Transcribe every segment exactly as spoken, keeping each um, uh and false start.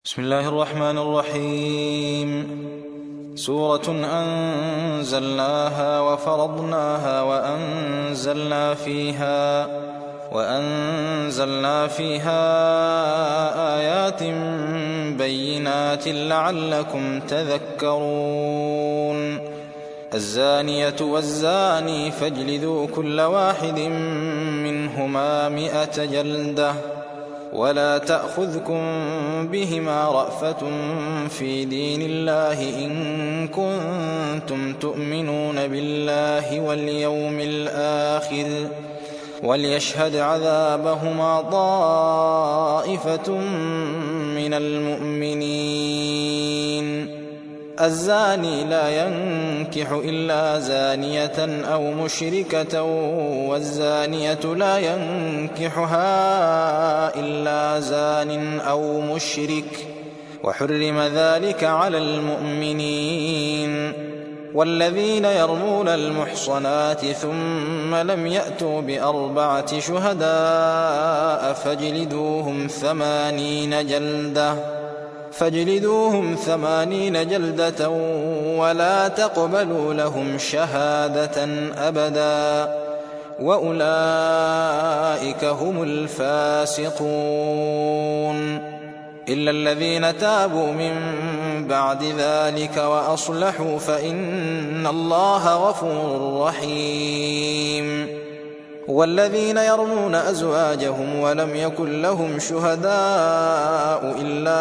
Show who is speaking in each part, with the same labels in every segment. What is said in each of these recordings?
Speaker 1: بسم الله الرحمن الرحيم. سورة أنزلناها وفرضناها وأنزلنا فيها وأنزلنا فيها آيات بينات لعلكم تذكرون. الزانية والزاني فاجلدوا كل واحد منهما مئة جلدة ولا تأخذكم بهما رأفة في دين الله إن كنتم تؤمنون بالله واليوم الآخر وليشهد عذابهما طائفة من المؤمنين. الزاني لا ينكح إلا زانية أو مشركة والزانية لا ينكحها إلا زان أو مشرك وحرم ذلك على المؤمنين. والذين يرمون المحصنات ثم لم يأتوا بأربعة شهداء فاجلدوهم ثمانين جلدة فاجلدوهم ثمانين جلدة ولا تقبلوا لهم شهادة أبدا وأولئك هم الفاسقون. إلا الذين تابوا من بعد ذلك وأصلحوا فإن الله غفور رحيم. والذين يرمون أزواجهم ولم يكن لهم شهداء إلا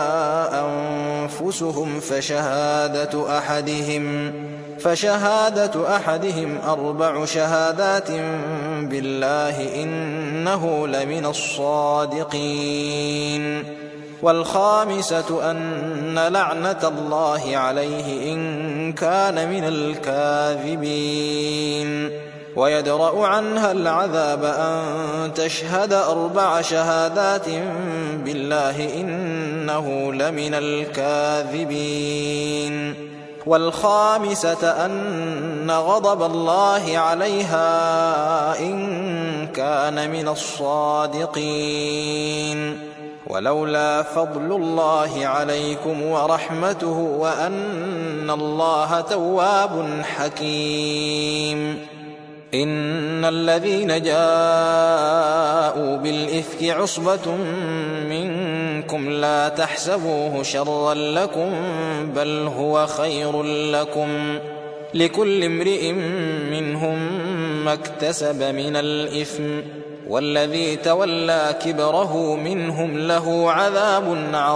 Speaker 1: أنفسهم فشهادة أحدهم فشهادة أحدهم أربع شهادات بالله إنه لمن الصادقين. والخامسة أن لعنة الله عليه إن كان من الكاذبين. ويدرأ عنها العذاب أن تشهد أربع شهادات بالله إنه لمن الكاذبين. والخامسة أن غضب الله عليها إن كان من الصادقين. ولولا فضل الله عليكم ورحمته وأن الله تواب حكيم. إن الذين جاءوا بالإفك عصبة منكم لا تحسبوه شرا لكم بل هو خير لكم لكل امرئ منهم ما اكتسب من الإثم والذي تولى كبره منهم له عذاب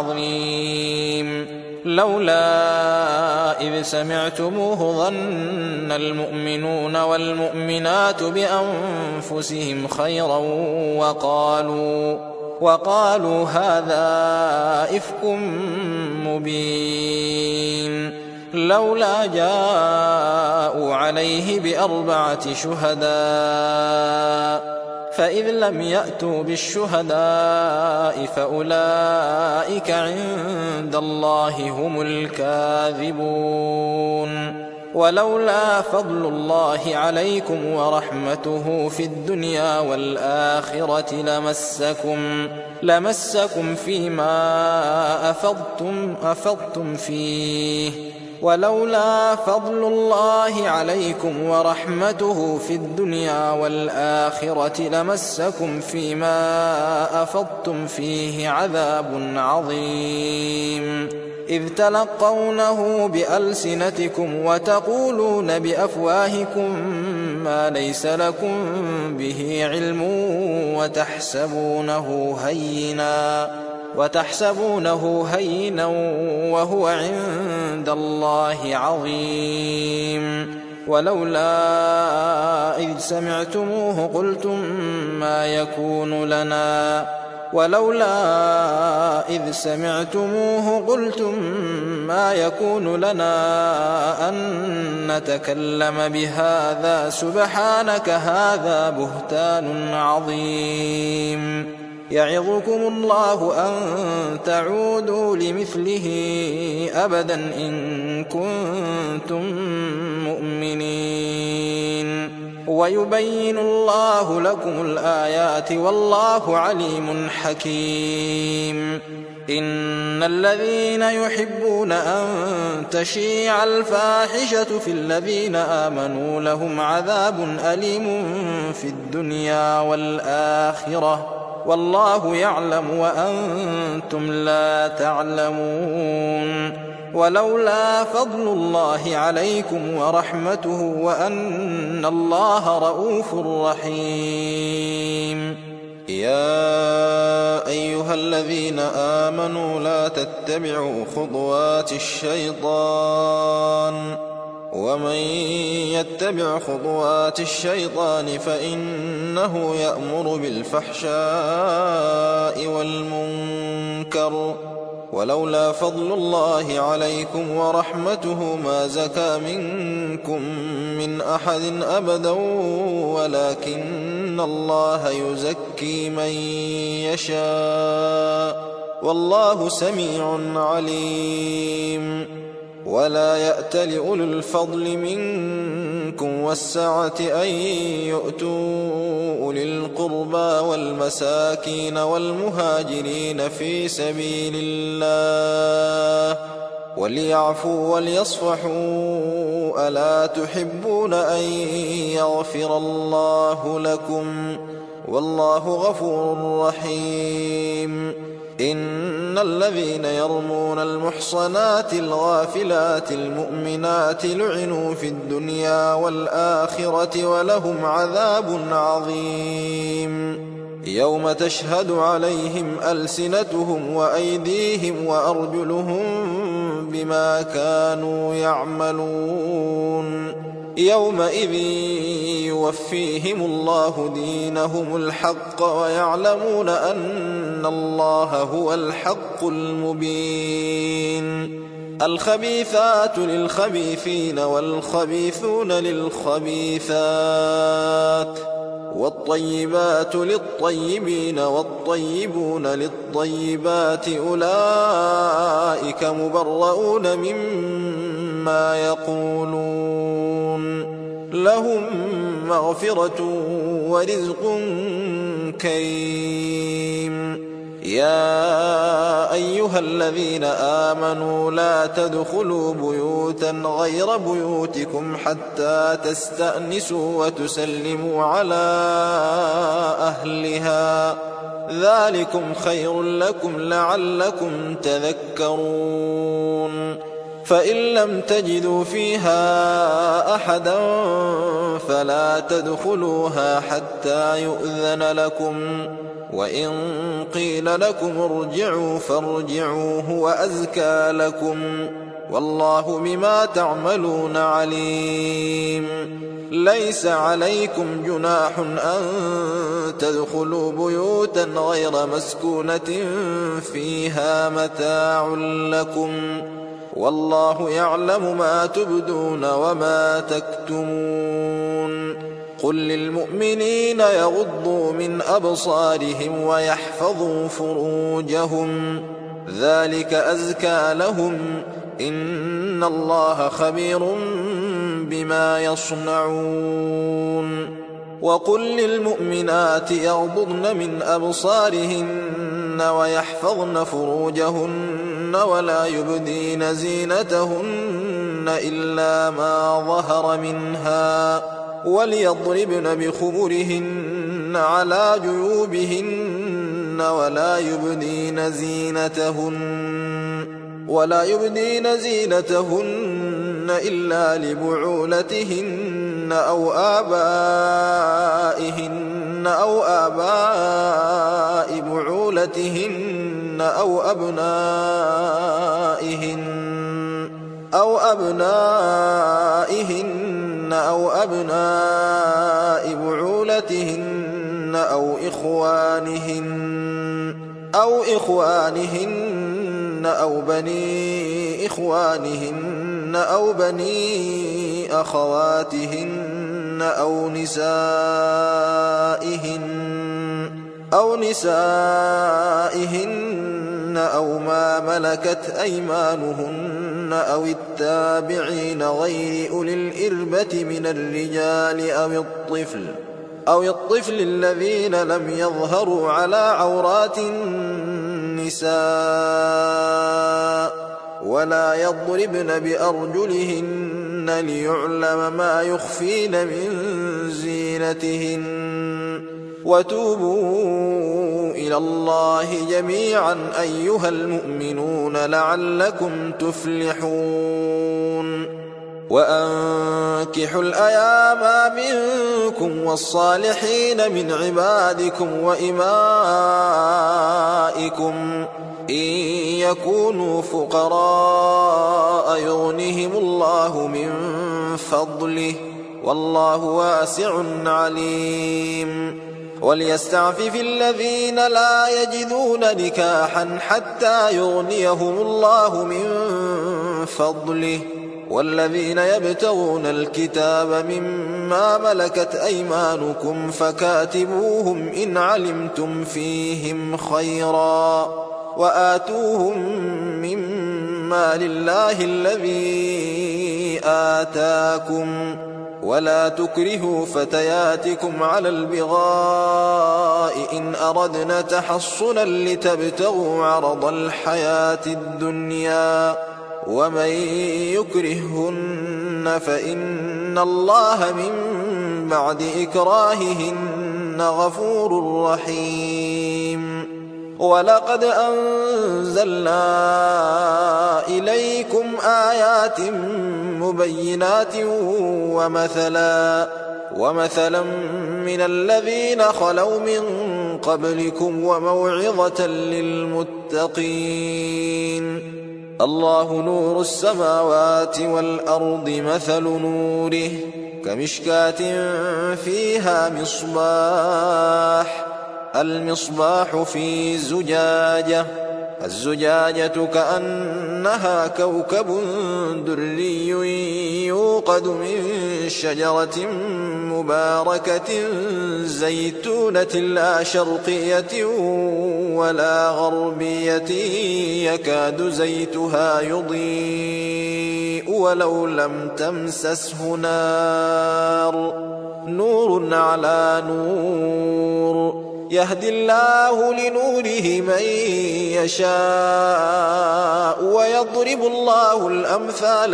Speaker 1: عظيم. لولا إذ سمعتموه ظن المؤمنون والمؤمنات بأنفسهم خيرا وقالوا, وقالوا هذا إفك مبين. لولا جاءوا عليه بأربعة شهداء فإذ لم يأتوا بالشهداء فأولئك عند الله هم الكاذبون. ولولا فضل الله عليكم ورحمته في الدنيا والآخرة لمسكم, لمسكم فيما أفضتم, أفضتم فيه ولولا فضل الله عليكم ورحمته في الدنيا والآخرة لمسكم فيما أفضتم فيه عذاب عظيم. إذ تلقونه بألسنتكم وتقولون بأفواهكم ما ليس لكم به علم وتحسبونه هينا وتحسبونه هينا وهو عند الله عظيم. ولولا إذ سمعتموه قلتم ما يكون لنا ولولا إذ سمعتموه قلتم ما يكون لنا أن نتكلم بهذا سبحانك هذا بهتان عظيم. يعظكم الله أن تعودوا لمثله أبدا إن كنتم مؤمنين. ويبين الله لكم الآيات والله عليم حكيم. إن الذين يحبون أن تشيع الفاحشة في الذين آمنوا لهم عذاب أليم في الدنيا والآخرة والله يعلم وأنتم لا تعلمون ولولا فضل الله عليكم ورحمته وأن الله رءوف رحيم.
Speaker 2: يا أيها الذين آمنوا لا تتبعوا خطوات الشيطان ومن يتبع خطوات الشيطان فإنه يأمر بالفحشاء والمنكر ولولا فضل الله عليكم ورحمته ما زكى منكم من أحد أبدا ولكن الله يزكي من يشاء والله سميع عليم. ولا يأتل أولو الفضل منكم والسعة أن يؤتوا أولي القربى والمساكين والمهاجرين في سبيل الله وليعفوا وليصفحوا ألا تحبون أن يغفر الله لكم والله غفور رحيم. إن الذين يرمون المحصنات الغافلات المؤمنات لعنوا في الدنيا والآخرة ولهم عذاب عظيم يوم تشهد عليهم ألسنتهم وأيديهم وأرجلهم بما كانوا يعملون يومئذ يوفيهم الله دينهم الحق ويعلمون أن الله هو الحق المبين. الخبيثات للخبيثين والخبيثون للخبيثات والطيبات للطيبين والطيبون للطيبات أولئك مبرؤون مما يقولون لهم مغفرة ورزق كريم. يا أيها الذين آمنوا لا تدخلوا بيوتا غير بيوتكم حتى تستأنسوا وتسلموا على أهلها ذلكم خير لكم لعلكم تذكرون. فإن لم تجدوا فيها أحدا فلا تدخلوها حتى يؤذن لكم وإن قيل لكم ارجعوا فارجعوا هو أزكى لكم والله بما تعملون عليم. ليس عليكم جناح أن تدخلوا بيوتا غير مسكونة فيها متاع لكم والله يعلم ما تبدون وما تكتمون. قل للمؤمنين يغضوا من أبصارهم ويحفظوا فروجهم ذلك أزكى لهم إن الله خبير بما يصنعون. وقل للمؤمنات يغضضن من أبصارهن ويحفظن فروجهن ولا يبدين زينتهن إلا ما ظهر منها وليضربن بخمرهن على جيوبهن ولا يبدين زينتهن ولا يبدين زينتهن إلا لبعولتهن أو آبائهن أو آباء بعولتهن أو أبنائهن أو أبنائهن أو أبناء بعولتهن أو إخوانهن أو إخوانهن أو بني إخوانهن أو بني أخواتهن أو نسائهن أو نسائهن أو ما ملكت أيمانهن أو التابعين غير أولي الإربة من الرجال أو الطفل أو الطفل الذين لم يظهروا على عورات النساء النساء ولا يضربن بأرجلهن ليعلم ما يخفين من زينتهن وتوبوا إلى الله جميعا أيها المؤمنون لعلكم تفلحون وأنكحوا الأيام منكم والصالحين من عبادكم وإمائكم إن يكونوا فقراء يغنهم الله من فضله والله واسع عليم وليستعفف الذين لا يجدون نكاحا حتى يغنيهم الله من فضله والذين يبتغون الكتاب مما ملكت أيمانكم فكاتبوهم إن علمتم فيهم خيرا وآتوهم مما لله الذي آتاكم ولا تكرهوا فتياتكم على البغاء إن أردنا تحصنا لتبتغوا عرض الحياة الدنيا ومن يكرههن فإن الله من بعد إكراههن غفور رحيم ولقد أنزلنا إليكم آيات مبينات ومثلا ومثلا من الذين خلوا من قبلكم وموعظة للمتقين الله نور السماوات والأرض مثل نوره كمشكاة فيها مصباح المصباح في زجاجة الزجاجة كأنها كوكب دري يوقد من شجرة مباركة زيتونة لا شرقية ولا غربية يكاد زيتها يضيء ولو لم تمسسه نار نور على نور يهدي الله لنوره من يشاء ويضرب الله الأمثال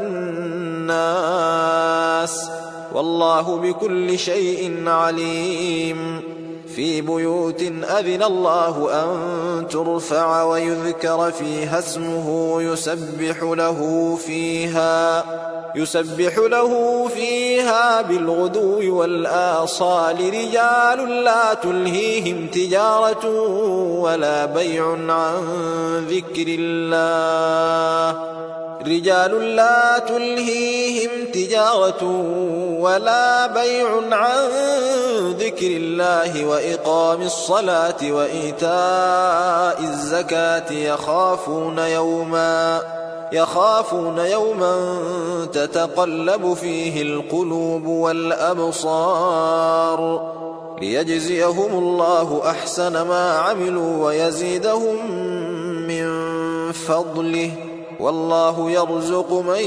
Speaker 2: للناس والله بكل شيء عليم في بيوت أذن الله أن ترفع ويذكر فيها اسمه يسبح له فيها يسبح له فيها بالغدو والآصال رجال لا تلهيهم تجارة ولا بيع عن ذكر الله رجال لا تلهيهم تجارة ولا بيع عن ذكر الله وإقام الصلاة وإيتاء الزكاة يخافون يوما يخافون يوما تتقلب فيه القلوب والأبصار ليجزيهم الله أحسن ما عملوا ويزيدهم من فضله والله يرزق من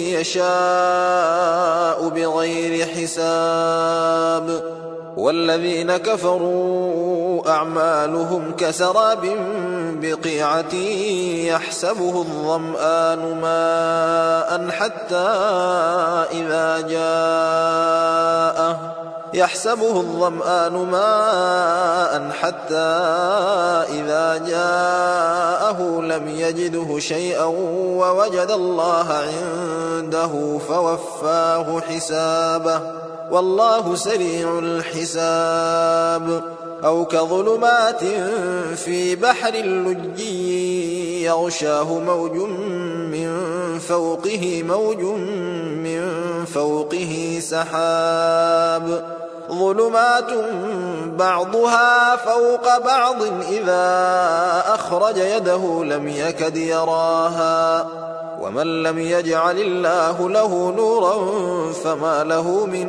Speaker 2: يشاء بغير حساب والذين كفروا أعمالهم كسراب بقيعة يحسبه الظمآن ماء حتى إذا جاءه يحسبه الظمآن ماء حتى إذا جاءه لم يجده شيئا ووجد الله عنده فوفاه حسابه والله سريع الحساب أو كظلمات في بحر لجي يغشاه موج من فوقه موج من فوقه سحاب ظلمات بعضها فوق بعض إذا أخرج يده لم يكد يراها ومن لم يجعل الله له نورا فما له من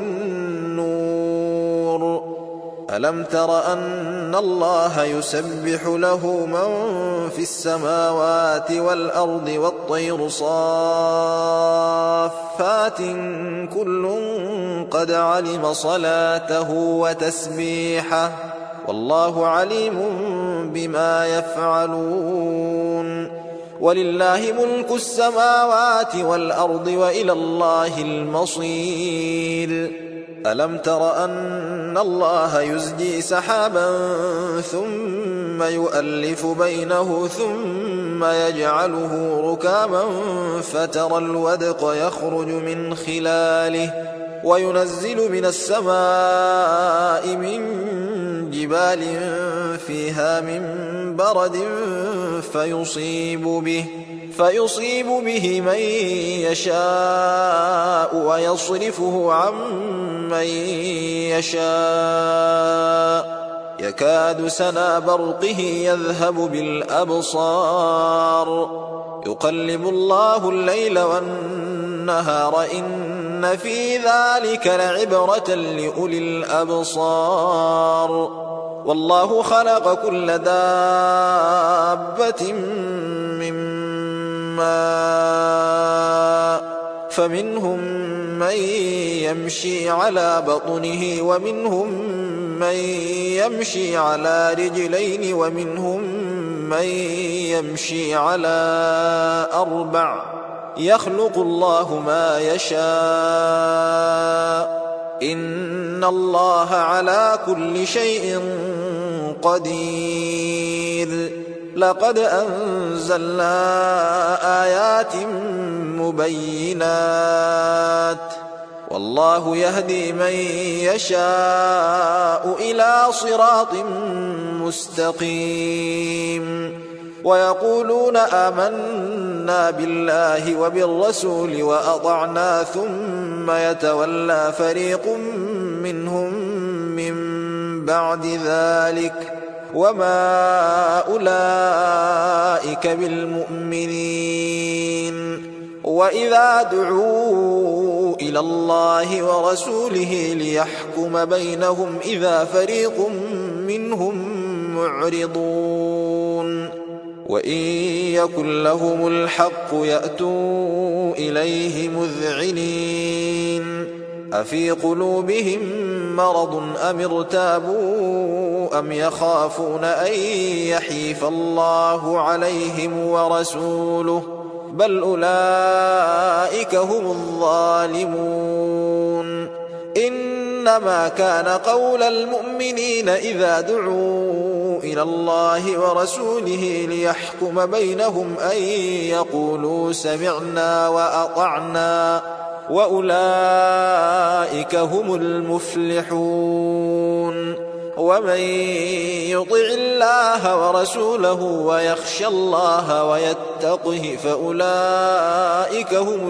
Speaker 2: نور ألم تر أن الله يسبح له من في السماوات والأرض والطير صافات كل قد علم صلاته وتسبيحه والله عليم بما يفعلون ولله ملك السماوات والأرض وإلى الله المصير ألم تر أن الله يزجي سحابا ثم يؤلف بينه ثم يجعله ركاما فترى الودق يخرج من خلاله وينزل من السماء من جبال فيها من برد فيصيب به فيصيب به من يشاء ويصرفه عن من يشاء يكاد سنا برقه يذهب بالأبصار يقلب الله الليل والنهار إن في ذلك لعبرة لأولي الأبصار والله خلق كل دابة من ماء فمنهم من يمشي على بطنه ومنهم من يمشي على رجلين ومنهم من يمشي على أربع يخلق الله ما يشاء إن الله على كل شيء قدير لقد أنزلنا آيات مبينات والله يهدي من يشاء إلى صراط مستقيم ويقولون آمنا بالله وبالرسول وأطعنا ثم يتولى فريق منهم من بعد ذلك وما أولئك بالمؤمنين وإذا دعوا إلى الله ورسوله ليحكم بينهم إذا فريق منهم معرضون وإن يكن لهم الحق يأتوا إليه مذعنين أفي قلوبهم مرض أم ارتابوا أم يخافون أن يحيف الله عليهم ورسوله بل أولئك هم الظالمون إنما كان قول المؤمنين إذا دعوا إلى الله ورسوله ليحكم بينهم أن يقولوا سمعنا وأطعنا وأولئك هم المفلحون ومن يطع الله ورسوله ويخشى الله ويتقه فأولئك هم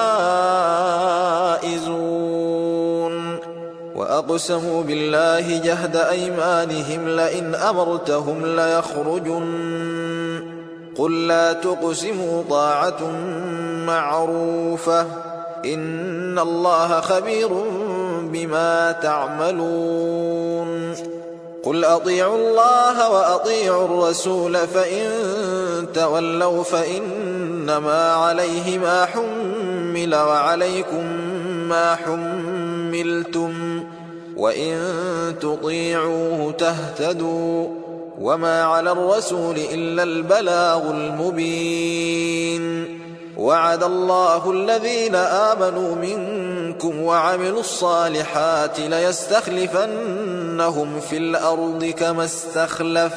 Speaker 2: الفائزون وأقسموا بالله جهد أيمانهم لئن أمرتهم ليخرجن قل لا تقسموا طاعة معروفة إن الله خبير بما تعملون قل أطيعوا الله وأطيعوا الرسول فإن تولوا فإنما عليه ما حمل وعليكم ما حملتم وإن تطيعوه تهتدوا وما على الرسول إلا البلاغ المبين وعد الله الذين آمنوا منكم وعملوا الصالحات ليستخلفنهم في الأرض كما استخلف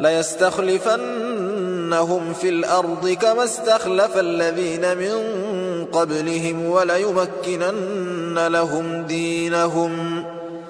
Speaker 2: ليستخلفنهم في الأرض كما استخلف الذين من قبلهم وليمكنن لهم دينهم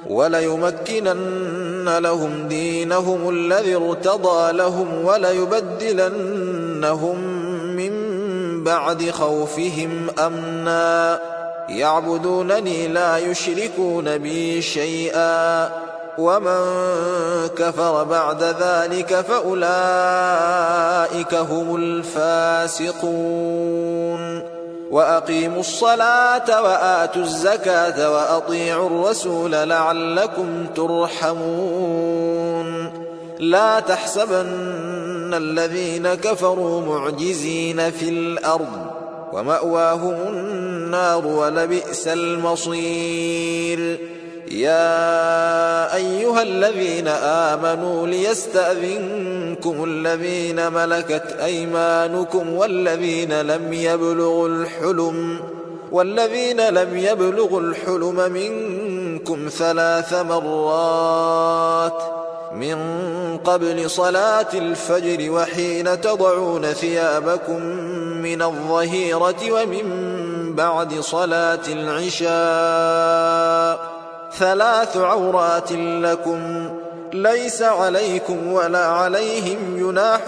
Speaker 2: وليمكنن لهم دينهم الذي ارتضى لهم وليبدلنهم من بعد خوفهم أمنا يعبدونني لا يشركون بي شيئا ومن كفر بعد ذلك فأولئك هم الفاسقون وأقيموا الصلاة وآتوا الزكاة وأطيعوا الرسول لعلكم ترحمون لا تحسبن الذين كفروا معجزين في الأرض ومأواهم النار ولبئس المصير يا أيها الذين آمنوا ليستأذنكم الذين ملكت أيمانكم والذين لم يبلغوا الحلم والذين لم يبلغوا الحلم منكم ثلاث مرات من قبل صلاة الفجر وحين تضعون ثيابكم من الظهيرة ومن بعد صلاة العشاء ثلاث عورات لكم ليس عليكم ولا عليهم جناح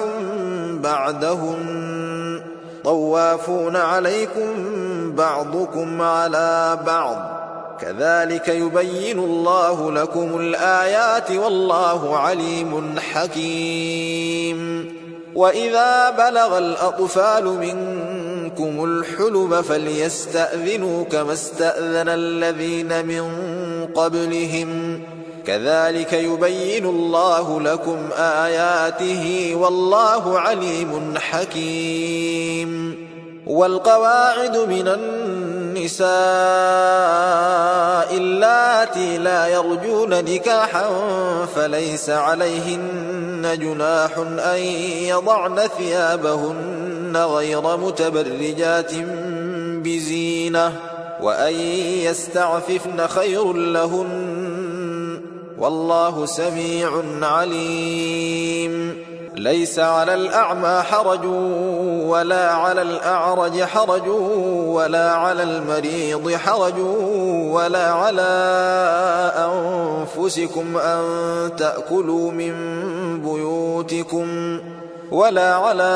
Speaker 2: بعدهن طوافون عليكم بعضكم على بعض كذلك يبين الله لكم الآيات والله عليم حكيم. وإذا بلغ الأطفال منكم الحلم فليستأذنوا كما استأذن الذين من قبلهم كذلك يبين الله لكم آياته والله عليم حكيم. والقواعد من النساء اللاتي لا يرجون نكاحا فليس عليهن جناح أن يضعن ثيابهن غير متبرجات بزينة وأن يستعففن خير لهن والله سميع عليم. ليس على الأعمى حرج ولا على الأعرج حرج ولا على المريض حرج ولا على أنفسكم أن تأكلوا من بيوتكم ولا على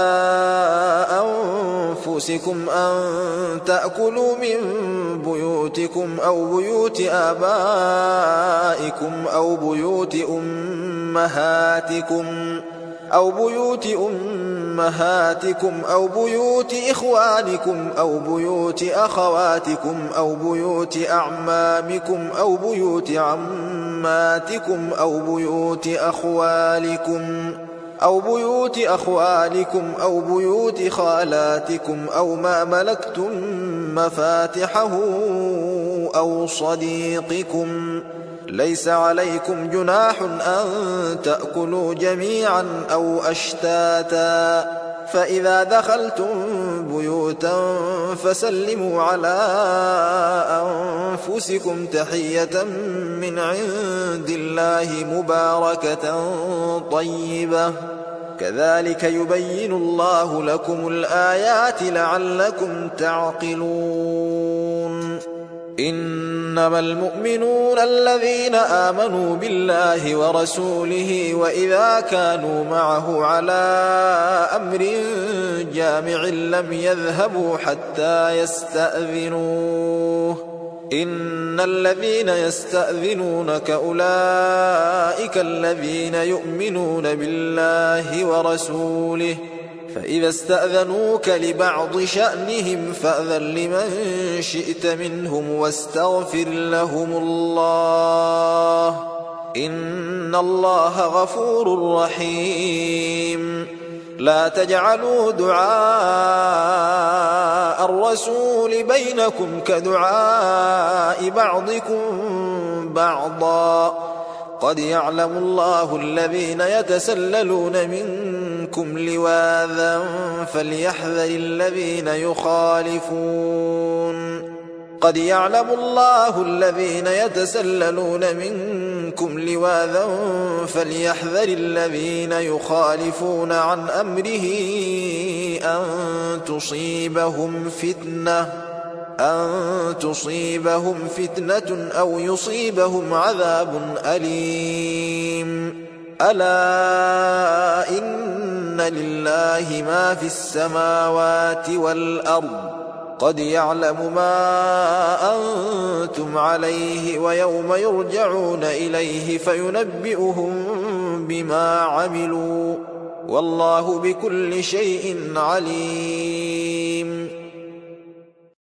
Speaker 2: أنفسكم أن تأكلوا من بيوتكم أو بيوت آبائكم أو بيوت أمهاتكم أو بيوت أمهاتكم أو بيوت إخوانكم أو بيوت أخواتكم أو بيوت أعمامكم أو بيوت عماتكم أو بيوت أخوالكم أو بيوت أخوالكم أو بيوت خالاتكم أو ما ملكتم مفاتحه أو صديقكم ليس عليكم جناح أن تأكلوا جميعا أو أشتاتا فإذا دخلتم بيوتا فسلموا على أنفسكم تحية من عند الله مباركة طيبة كذلك يبين الله لكم الآيات لعلكم تعقلون. إنما المؤمنون الذين آمنوا بالله ورسوله وإذا كانوا معه على أمر جامع لم يذهبوا حتى يستأذنوه إن الذين يستأذنونك أولئك الذين يؤمنون بالله ورسوله فإذا استأذنوك لبعض شأنهم فأذن لمن شئت منهم واستغفر لهم الله إن الله غفور رحيم. لا تجعلوا دعاء الرسول بينكم كدعاء بعضكم بعضا قد يعلم الله الذين يتسللون منكم لواذا فليحذر الذين يخالفون قد يعلم الله الذين يتسللون منكم لواذا فليحذر الذين يخالفون عن أمره أن تصيبهم فتنة أن تصيبهم فتنة أو يصيبهم عذاب أليم. ألا إن لله ما في السماوات والأرض قد يعلم ما أنتم عليه ويوم يرجعون إليه فينبئهم بما عملوا والله بكل شيء عليم.